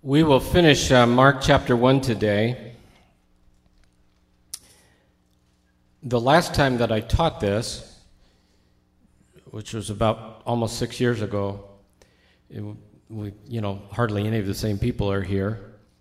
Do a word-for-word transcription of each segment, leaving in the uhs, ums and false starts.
We will finish uh, Mark chapter one today. The last time that I taught this, which was about almost six years ago, it, we, you know, hardly any of the same people are here.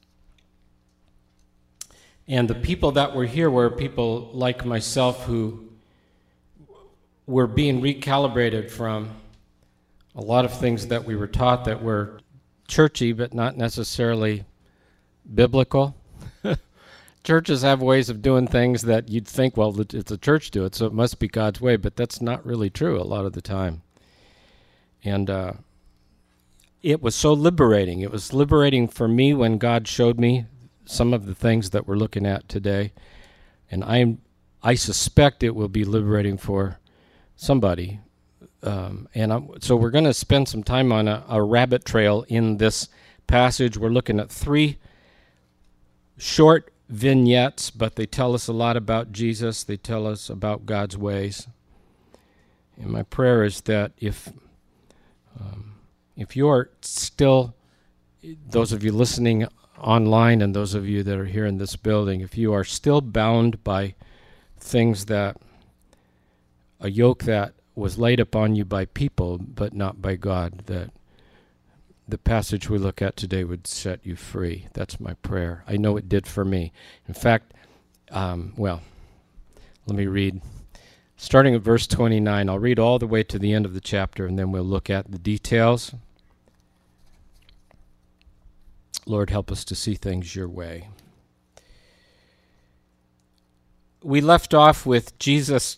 And the people that were here were people like myself who were being recalibrated from a lot of things that we were taught that were churchy, but not necessarily biblical. Churches have ways of doing things that you'd think, well, it's a church do it, so it must be God's way, but that's not really true a lot of the time. And uh, it was so liberating. It was liberating for me when God showed me some of the things that we're looking at today. And I I suspect it will be liberating for somebody. Um, and I'm, so we're going to spend some time on a, a rabbit trail in this passage. We're looking at three short vignettes, but they tell us a lot about Jesus. They tell us about God's ways. And my prayer is that if um, if you're still, those of you listening online and those of you that are here in this building, if you are still bound by things that, a yoke that was laid upon you by people, but not by God, that the passage we look at today would set you free. That's my prayer. I know it did for me. In fact, um, well, let me read. Starting at verse twenty-nine, I'll read all the way to the end of the chapter, and then we'll look at the details. Lord, help us to see things your way. We left off with Jesus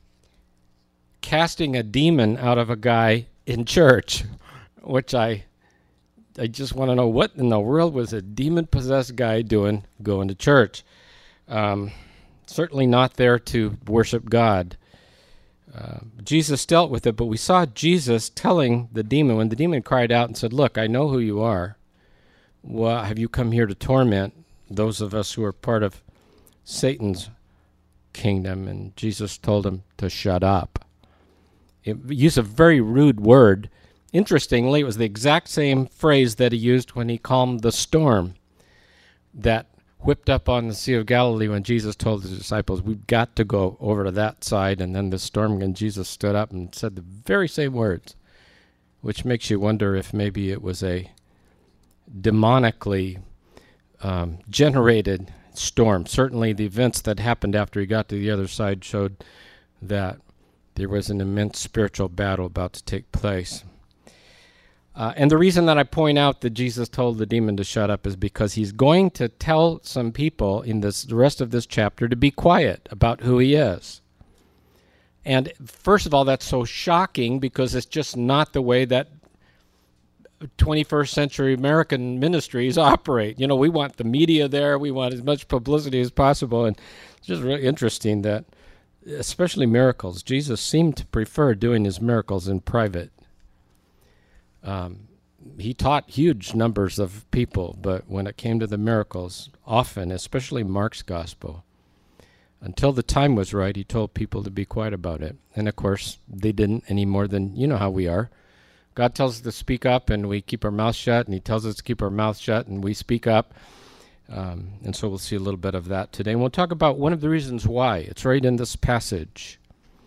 casting a demon out of a guy in church, which I I just want to know, what in the world was a demon-possessed guy doing going to church? Um, certainly not there to worship God. Uh, Jesus dealt with it, but we saw Jesus telling the demon, when the demon cried out and said, look, I know who you are. Well, have you come here to torment those of us who are part of Satan's kingdom? And Jesus told him to shut up. It used a very rude word. Interestingly, it was the exact same phrase that he used when he calmed the storm that whipped up on the Sea of Galilee when Jesus told his disciples, we've got to go over to that side. And then the storm, and Jesus stood up and said the very same words, which makes you wonder if maybe it was a demonically um, generated storm. Certainly the events that happened after he got to the other side showed that there was an immense spiritual battle about to take place. Uh, and the reason that I point out that Jesus told the demon to shut up is because he's going to tell some people in this the rest of this chapter to be quiet about who he is. And first of all, that's so shocking because it's just not the way that twenty-first century American ministries operate. You know, we want the media there. We want as much publicity as possible. And it's just really interesting that, especially miracles, Jesus seemed to prefer doing his miracles in private. Um, he taught huge numbers of people, but when it came to the miracles, often, especially Mark's gospel, until the time was right, he told people to be quiet about it. And of course, they didn't any more than, you know how we are. God tells us to speak up, and we keep our mouth shut, and he tells us to keep our mouth shut, and we speak up. Um, and so we'll see a little bit of that today. And we'll talk about one of the reasons why. It's right in this passage.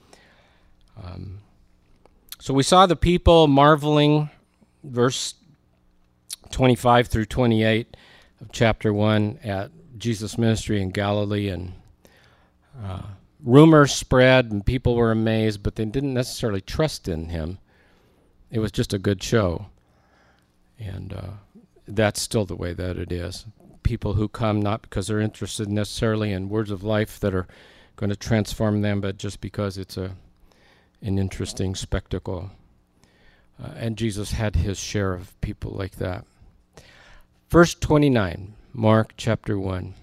Um, so we saw the people marveling, verse twenty-five through twenty-eight of chapter one, at Jesus' ministry in Galilee. And uh, rumors spread, and people were amazed, but they didn't necessarily trust in him. It was just a good show. And uh, that's still the way that it is. People who come not because they're interested necessarily in words of life that are going to transform them, but just because it's a an interesting spectacle. Uh, and Jesus had his share of people like that. Verse twenty-nine, Mark chapter one.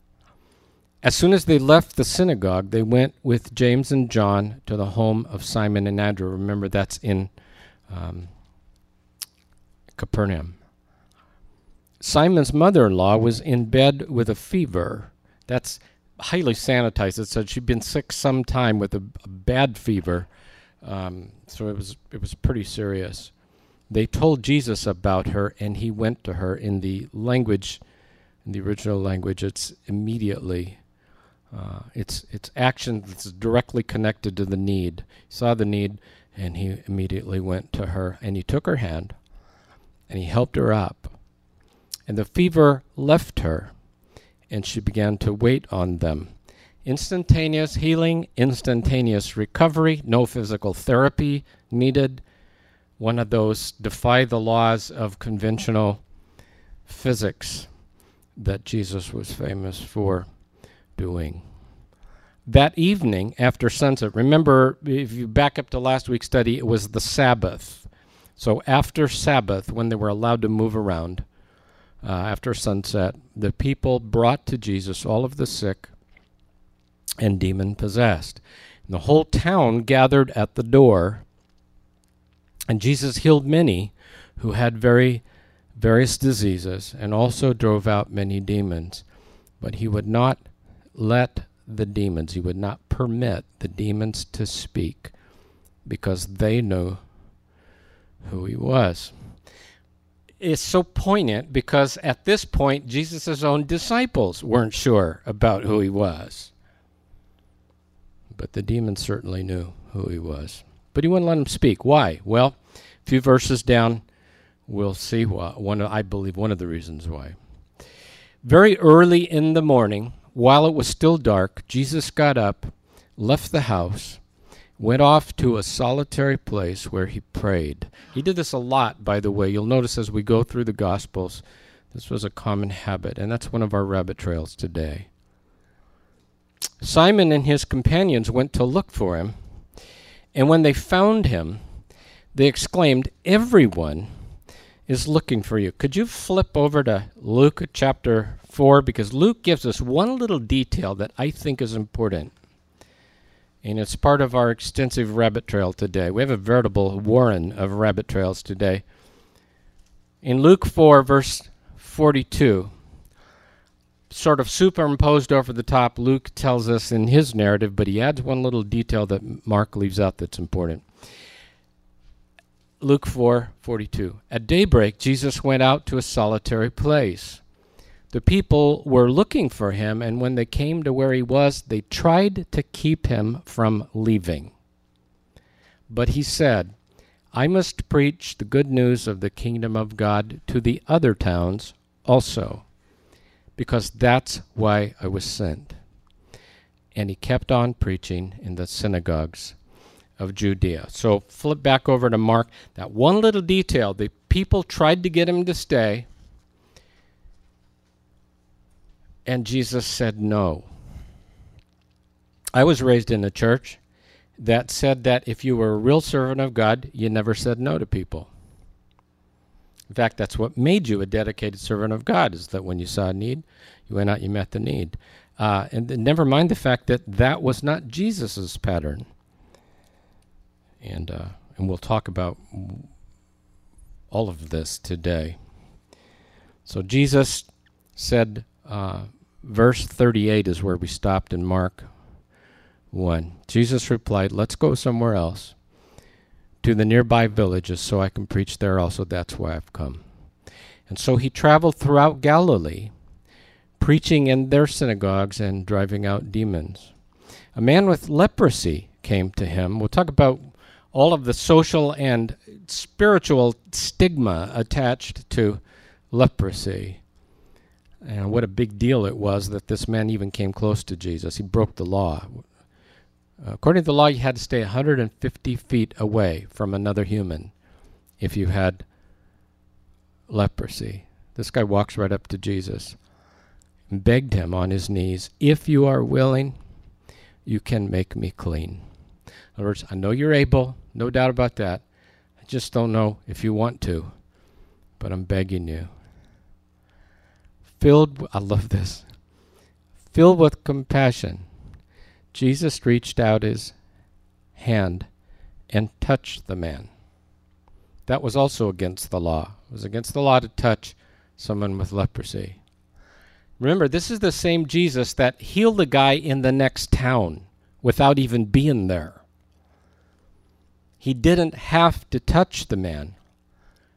As soon as they left the synagogue, they went with James and John to the home of Simon and Andrew. Remember, that's in um, Capernaum. Simon's mother-in-law was in bed with a fever. That's highly sanitized. It said she'd been sick some time with a, a bad fever. Um, so it was it was pretty serious. they told Jesus about her, and he went to her. In the language, in the original language, it's immediately. Uh, it's it's action that's directly connected to the need. He saw the need, and he immediately went to her, and he took her hand, and he helped her up. And the fever left her, and she began to wait on them. Instantaneous healing, instantaneous recovery, no physical therapy needed. One of those defy the laws of conventional physics that Jesus was famous for doing. That evening after sunset, remember, if you back up to last week's study, it was the Sabbath. So after Sabbath, when they were allowed to move around, uh, after sunset, the people brought to Jesus all of the sick and demon-possessed. And the whole town gathered at the door, and Jesus healed many who had very various diseases and also drove out many demons. But he would not let the demons, he would not permit the demons to speak because they knew who he was. It's so poignant because at this point, Jesus' own disciples weren't sure about who he was. But the demons certainly knew who he was. But he wouldn't let them speak. Why? Well, a few verses down, we'll see why. One, I believe one of the reasons why. Very early in the morning, while it was still dark, Jesus got up, left the house, went off to a solitary place where he prayed. He did this a lot, by the way. You'll notice as we go through the Gospels, this was a common habit, and that's one of our rabbit trails today. Simon and his companions went to look for him, and when they found him, they exclaimed, "Everyone is looking for you." Could you flip over to Luke chapter four? Because Luke gives us one little detail that I think is important. And it's part of our extensive rabbit trail today. We have a veritable warren of rabbit trails today. In Luke four, verse forty-two, sort of superimposed over the top, Luke tells us in his narrative, but he adds one little detail that Mark leaves out that's important. Luke four forty-two. At daybreak, Jesus went out to a solitary place. The people were looking for him, and when they came to where he was, they tried to keep him from leaving. But he said, "I must preach the good news of the kingdom of God to the other towns also, because that's why I was sent." And he kept on preaching in the synagogues of Judea. So flip back over to Mark. That one little detail, the people tried to get him to stay, and Jesus said no. I was raised in a church that said that if you were a real servant of God, you never said no to people. In fact, that's what made you a dedicated servant of God, is that when you saw a need, you went out, you met the need. Uh, and th- never mind the fact that that was not Jesus' pattern. And, uh, and we'll talk about all of this today. So Jesus said, uh, verse thirty-eight is where we stopped in Mark one. Jesus replied, "Let's go somewhere else, to the nearby villages, so I can preach there also. That's why I've come." And so he traveled throughout Galilee, preaching in their synagogues and driving out demons. A man with leprosy came to him. We'll talk about all of the social and spiritual stigma attached to leprosy. And what a big deal it was that this man even came close to Jesus. He broke the law. According to the law, you had to stay one hundred fifty feet away from another human if you had leprosy. This guy walks right up to Jesus and begged him on his knees, "If you are willing, you can make me clean." In other words, I know you're able, no doubt about that. I just don't know if you want to, but I'm begging you. Filled, I love this, filled with compassion, Jesus reached out his hand and touched the man. That was also against the law. It was against the law to touch someone with leprosy. Remember, this is the same Jesus that healed a guy in the next town without even being there. He didn't have to touch the man,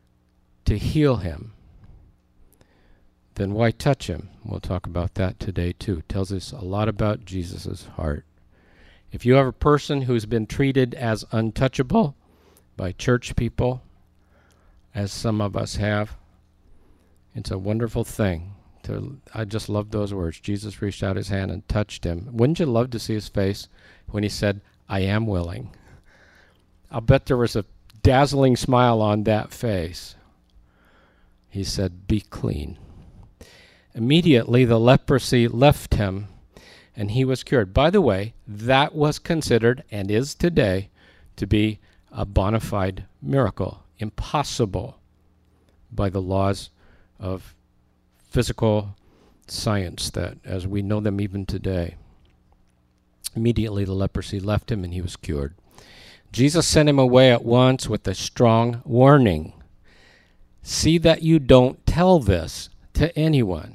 to heal him, then why touch him? We'll talk about that today too. It tells us a lot about Jesus' heart. If you have a person who's been treated as untouchable by church people, as some of us have, it's a wonderful thing. To, I just love those words. Jesus reached out his hand and touched him. Wouldn't you love to see his face when he said, I am willing? I'll bet there was a dazzling smile on that face. He said, be clean. Immediately the leprosy left him, and he was cured. By the way, that was considered, and is today, to be a bona fide miracle. Impossible by the laws of physical science that as we know them even today. Immediately the leprosy left him and he was cured. Jesus sent him away at once with a strong warning. See that you don't tell this to anyone.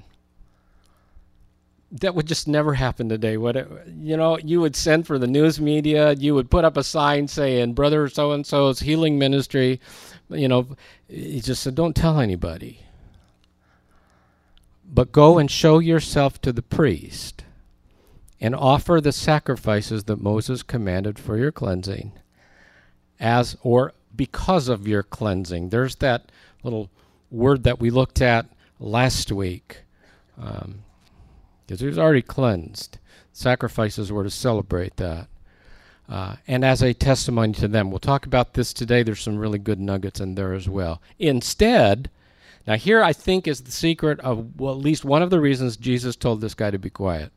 That would just never happen today, would it? You know, you would send for the news media, you would put up a sign saying, Brother so-and-so's healing ministry. You know, he just said, don't tell anybody. But go and show yourself to the priest and offer the sacrifices that Moses commanded for your cleansing, as or because of your cleansing. There's that little word that we looked at last week. Um, because he was already cleansed. Sacrifices were to celebrate that. Uh, and as a testimony to them. We'll talk about this today. There's some really good nuggets in there as well. Instead, now here I think is the secret of, well, at least one of the reasons Jesus told this guy to be quiet.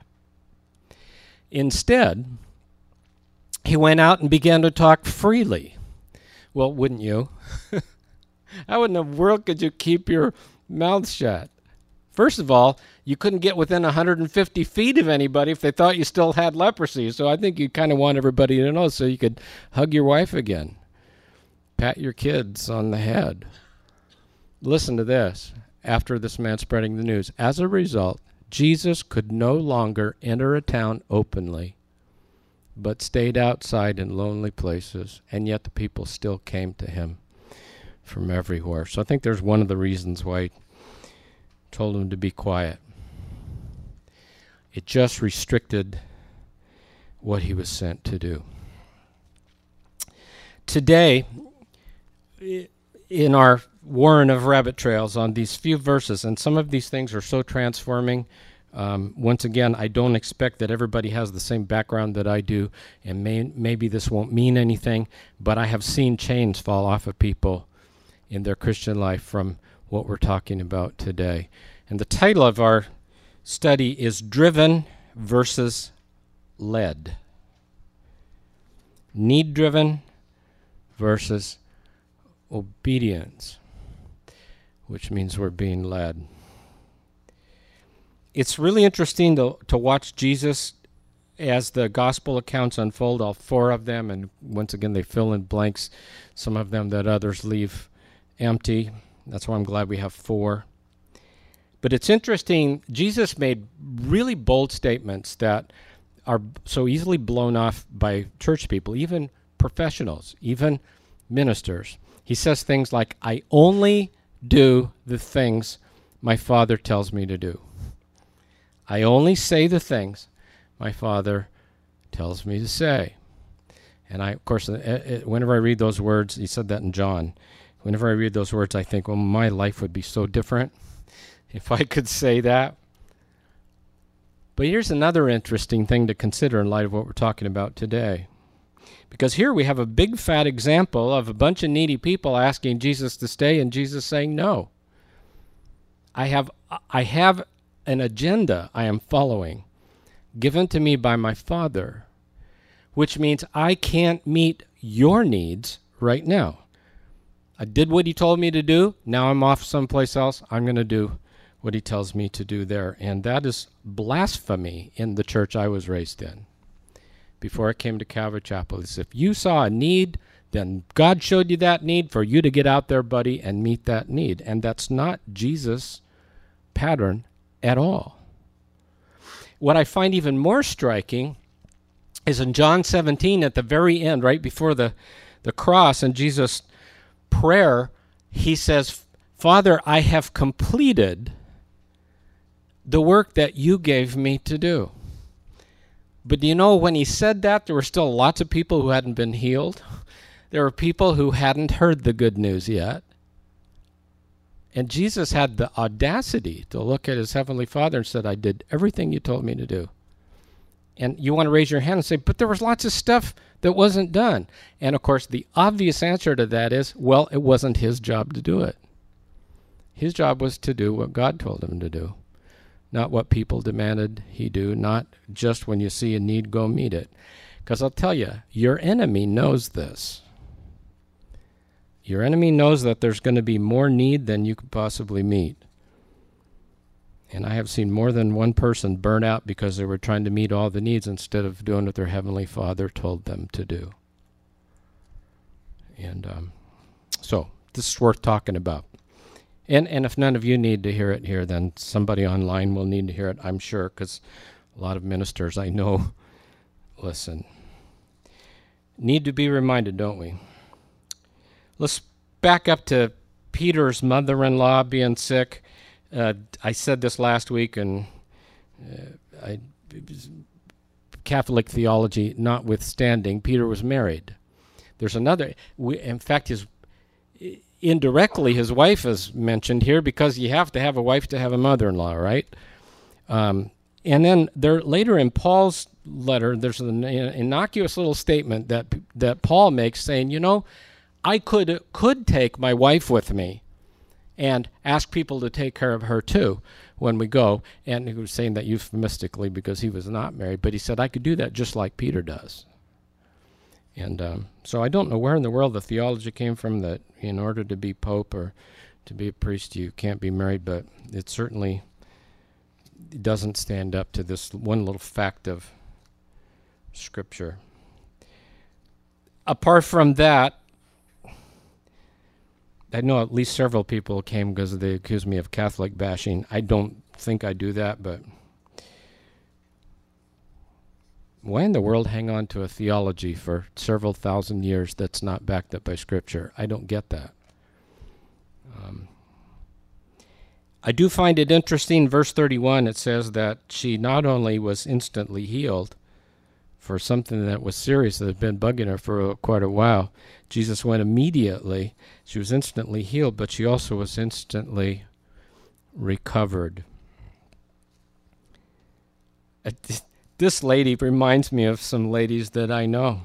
Instead, he went out and began to talk freely. Well, wouldn't you? How in the world could you keep your mouth shut? First of all, you couldn't get within one hundred fifty feet of anybody if they thought you still had leprosy. So I think you kind of want everybody to know so you could hug your wife again. Pat your kids on the head. Listen to this. After this man spreading the news. As a result, Jesus could no longer enter a town openly, but stayed outside in lonely places, and yet the people still came to him from everywhere. So I think there's one of the reasons why he told him to be quiet. It just restricted what he was sent to do. Today, in our warren of rabbit trails on these few verses, and some of these things are so transforming. Um, once again, I don't expect that everybody has the same background that I do, and may, maybe this won't mean anything, but I have seen chains fall off of people in their Christian life from what we're talking about today. And the title of our study is Driven versus Led. Need-driven versus obedience, which means we're being led. It's really interesting to, to watch Jesus as the gospel accounts unfold, all four of them, and once again they fill in blanks, some of them that others leave empty. That's why I'm glad we have four. But it's interesting, Jesus made really bold statements that are so easily blown off by church people, even professionals, even ministers. He says things like, I only do the things my Father tells me to do. I only say the things my Father tells me to say. And I, of course, whenever I read those words, he said that in John, whenever I read those words, I think, well, my life would be so different if I could say that. But here's another interesting thing to consider in light of what we're talking about today. Because here we have a big fat example of a bunch of needy people asking Jesus to stay and Jesus saying no. I have I have an agenda I am following given to me by my Father, which means I can't meet your needs right now. I did what he told me to do. Now I'm off someplace else. I'm going to do what he tells me to do there. And that is blasphemy in the church I was raised in. Before I came to Calvary Chapel, it's if you saw a need, then God showed you that need for you to get out there, buddy, and meet that need. And that's not Jesus' pattern at all. What I find even more striking is in John seventeen, at the very end, right before the, the cross and Jesus' prayer, he says, Father, I have completed the work that you gave me to do. But do you know, when he said that, there were still lots of people who hadn't been healed. There were people who hadn't heard the good news yet. And Jesus had the audacity to look at his heavenly Father and said, I did everything you told me to do. And you want to raise your hand and say, but there was lots of stuff that wasn't done. And of course, the obvious answer to that is, well, it wasn't his job to do it. His job was to do what God told him to do, not what people demanded he do, not just when you see a need, go meet it. Because I'll tell you, your enemy knows this. Your enemy knows that there's going to be more need than you could possibly meet. And I have seen more than one person burn out because they were trying to meet all the needs instead of doing what their Heavenly Father told them to do. And um, so this is worth talking about. And and if none of you need to hear it here, then somebody online will need to hear it, I'm sure, because a lot of ministers I know listen. Need to be reminded, don't we? Let's back up to Peter's mother-in-law being sick. Uh, I said this last week, and uh, I, Catholic theology notwithstanding, Peter was married. There's another, we, in fact, his indirectly his wife is mentioned here because you have to have a wife to have a mother-in-law, right? Um, and then there later in Paul's letter, there's an innocuous little statement that that Paul makes saying, you know, I could could take my wife with me and ask people to take care of her too when we go. And he was saying that euphemistically because he was not married, but he said, I could do that just like Peter does. And um, so I don't know where in the world the theology came from that in order to be pope or to be a priest you can't be married, but it certainly doesn't stand up to this one little fact of Scripture. Apart from that, I know at least several people came because they accused me of Catholic bashing. I don't think I do that, but why in the world hang on to a theology for several thousand years that's not backed up by Scripture? I don't get that. Um, I do find it interesting, verse thirty-one, it says that she not only was instantly healed for something that was serious that had been bugging her for quite a while. Jesus went immediately. She was instantly healed, but she also was instantly recovered. Uh, This lady reminds me of some ladies that I know.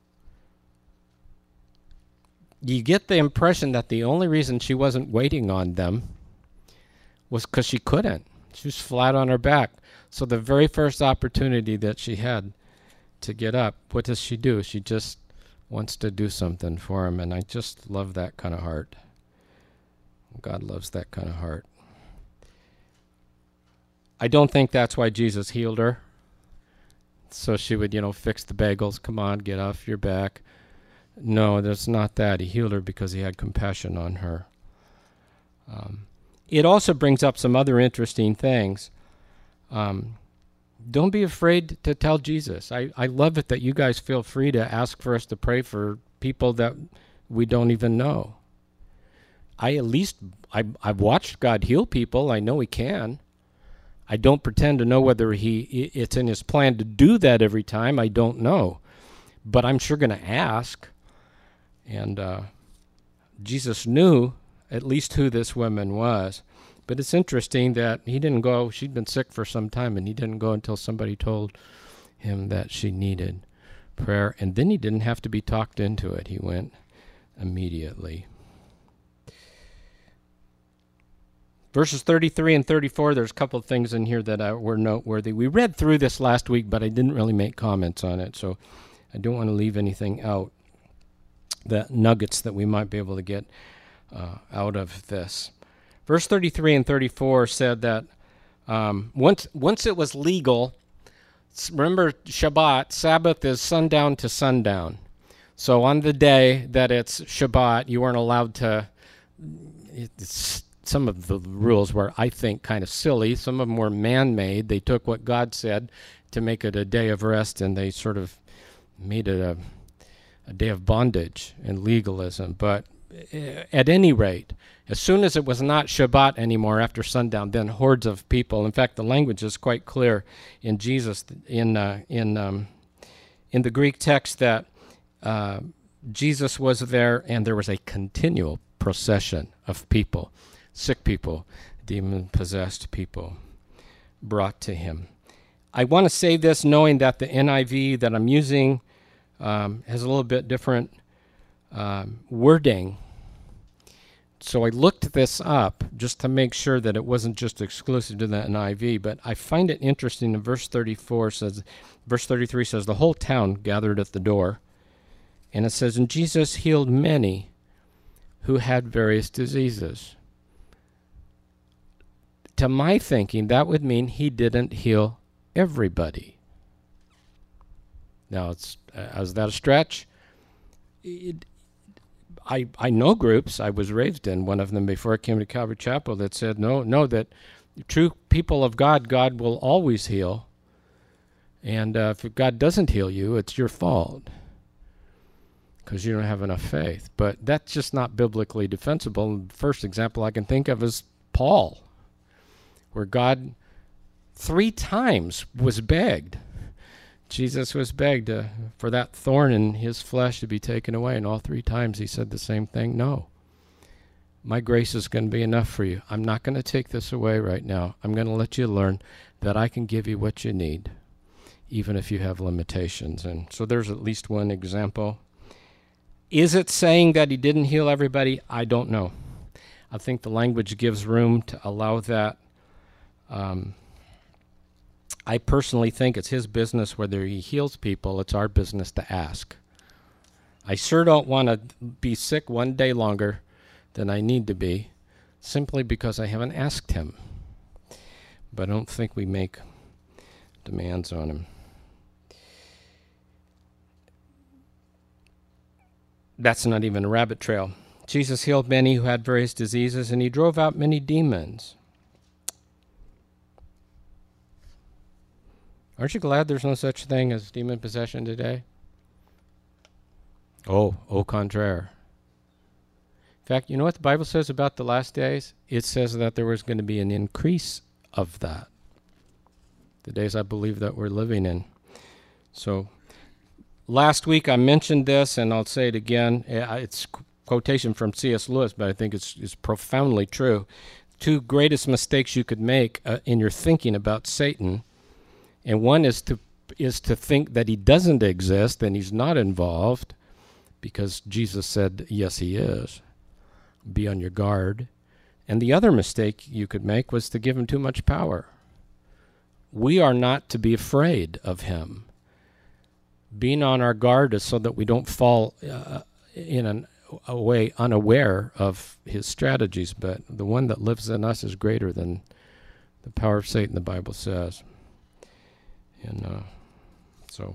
You get the impression that the only reason she wasn't waiting on them was because she couldn't. She was flat on her back. So the very first opportunity that she had to get up, what does she do? She just wants to do something for him, and I just love that kind of heart. God loves that kind of heart. I don't think that's why Jesus healed her. So she would, you know, fix the bagels. Come on, get off your back. No, that's not that. He healed her because he had compassion on her. Um, it also brings up some other interesting things. Um, don't be afraid to tell Jesus. I, I love it that you guys feel free to ask for us to pray for people that we don't even know. I at least, I, I've watched God heal people. I know he can. I don't pretend to know whether he it's in his plan to do that every time. I don't know. But I'm sure going to ask. And uh, Jesus knew at least who this woman was. But it's interesting that he didn't go. She'd been sick for some time, and he didn't go until somebody told him that she needed prayer. And then he didn't have to be talked into it. He went immediately. Verses thirty-three and thirty-four, there's a couple of things in here that uh, were noteworthy. We read through this last week, but I didn't really make comments on it, so I don't want to leave anything out, the nuggets that we might be able to get uh, out of this. Verse thirty-three and thirty-four said that um, once once it was legal, remember Shabbat, Sabbath is sundown to sundown. So on the day that it's Shabbat, you weren't allowed to... It's, some of the rules were, I think, kind of silly. Some of them were man-made. They took what God said to make it a day of rest, and they sort of made it a, a day of bondage and legalism. But at any rate, as soon as it was not Shabbat anymore after sundown, then hordes of people. In fact, the language is quite clear in Jesus in uh, in um, in the Greek text that uh, Jesus was there, and there was a continual procession of people, sick people, demon-possessed people, brought to him. I want to say this knowing that the N I V that I'm using um, has a little bit different um, wording. So I looked this up just to make sure that it wasn't just exclusive to the N I V, but I find it interesting in verse thirty-four says, verse thirty-three says, the whole town gathered at the door, and it says, and Jesus healed many who had various diseases. To my thinking, that would mean he didn't heal everybody. Now, it's, uh, is that a stretch? It, I, I know groups, I was raised in one of them before I came to Calvary Chapel, that said, no, no, that true people of God, God will always heal. And uh, if God doesn't heal you, it's your fault because you don't have enough faith. But that's just not biblically defensible. The first example I can think of is Paul, where God three times was begged. Jesus was begged uh, for that thorn in his flesh to be taken away, and all three times he said the same thing, no. My grace is going to be enough for you. I'm not going to take this away right now. I'm going to let you learn that I can give you what you need, even if you have limitations. And so there's at least one example. Is it saying that he didn't heal everybody? I don't know. I think the language gives room to allow that. Um, I personally think it's his business whether he heals people. It's our business to ask. I sure don't want to be sick one day longer than I need to be simply because I haven't asked him. But I don't think we make demands on him. That's not even a rabbit trail. Jesus healed many who had various diseases, and he drove out many demons. Aren't you glad there's no such thing as demon possession today? Oh, au contraire. In fact, you know what the Bible says about the last days? It says that there was going to be an increase of that. The days I believe that we're living in. So, last week I mentioned this, and I'll say it again. It's quotation from C S Lewis, but I think it's, it's profoundly true. Two greatest mistakes you could make uh, in your thinking about Satan. And one is to is to think that he doesn't exist and he's not involved, because Jesus said, yes, he is. Be on your guard. And the other mistake you could make was to give him too much power. We are not to be afraid of him. Being on our guard is so that we don't fall uh, in an, a way unaware of his strategies, but the one that lives in us is greater than the power of Satan, the Bible says. And uh, so,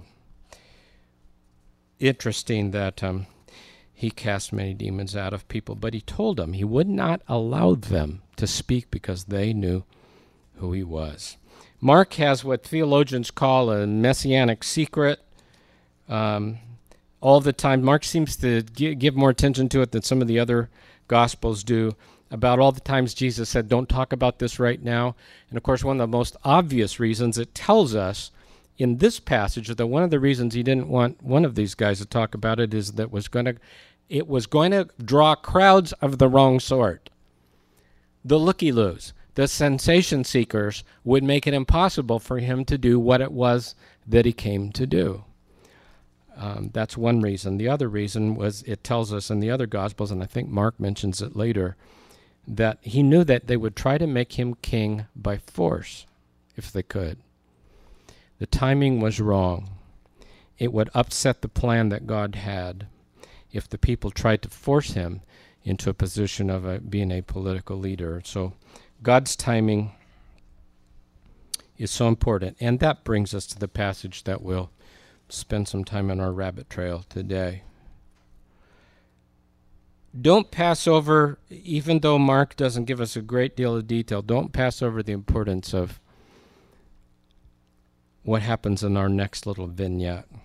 interesting that um, he cast many demons out of people, but he told them he would not allow them to speak because they knew who he was. Mark has what theologians call a messianic secret. Um, all the time, Mark seems to gi- give more attention to it than some of the other Gospels do, about all the times Jesus said, don't talk about this right now. And of course, one of the most obvious reasons it tells us in this passage that one of the reasons he didn't want one of these guys to talk about it is that was going to, it was going to draw crowds of the wrong sort. The looky-loos, the sensation seekers, would make it impossible for him to do what it was that he came to do. Um, that's one reason. The other reason was it tells us in the other Gospels, and I think Mark mentions it later, that he knew that they would try to make him king by force, if they could. The timing was wrong. It would upset the plan that God had if the people tried to force him into a position of a, being a political leader. So God's timing is so important. And that brings us to the passage that we'll spend some time on our rabbit trail today. Don't pass over, even though Mark doesn't give us a great deal of detail, don't pass over the importance of what happens in our next little vignette.